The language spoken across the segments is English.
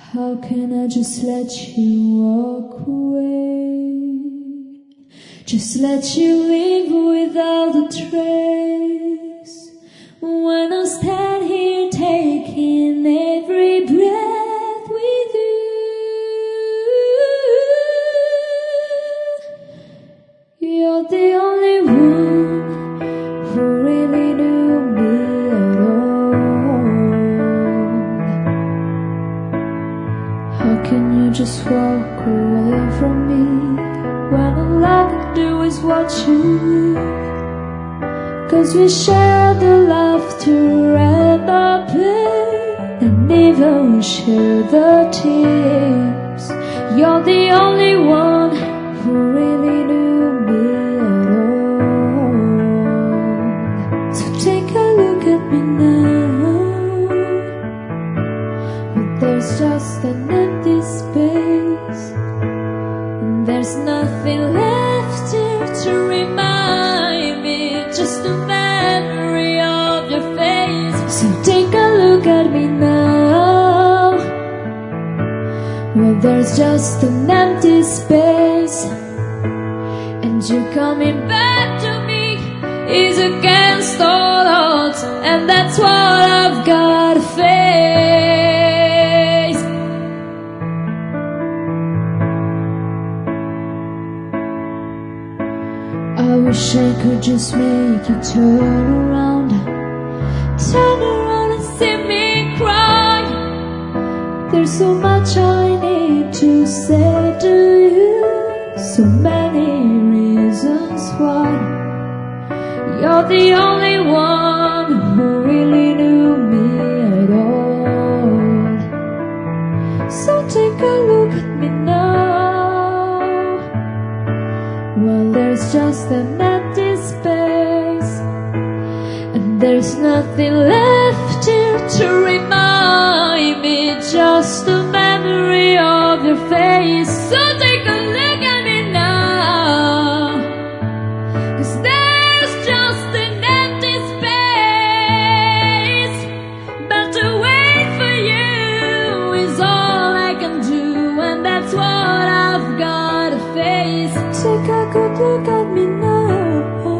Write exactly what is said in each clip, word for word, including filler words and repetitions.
How can I just let you walk away? Just let you leave without a trace. When I stand here taking every breath with you, you're the only one who really knew me at all. How can you just walk away from me when all I can do is watch you leave? 'Cause we share the laughter and the pain, and even we share the tears. You're the only one who really knew me at all. So take a look at me now. But there's just an empty space, and there's nothing left here to remind me, just a memory of your face. So take a look at me now. Well, there's just an empty space, and you coming back to me is against all odds, and that's what I've gotta face. I wish I could just make you turn around, turn around and see me cry. There's so much I need to say to you, so many reasons why. You're the only one who really knew me at all. So take a look at me now. Well, there's just an empty space, and there's nothing left here to remind me, just a memory of your face. So take a look at me now, 'cause there's just an empty space, but to wait for you is all I can do, and that's what I've gotta face. Take a good look at me now,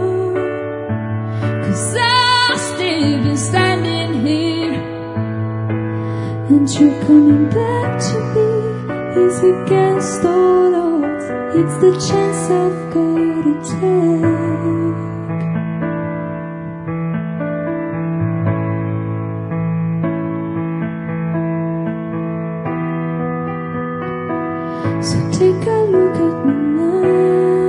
'cause I've still been standing here, and you coming back to me is against all odds. It's the chance I've gotta take. So take a look at me now.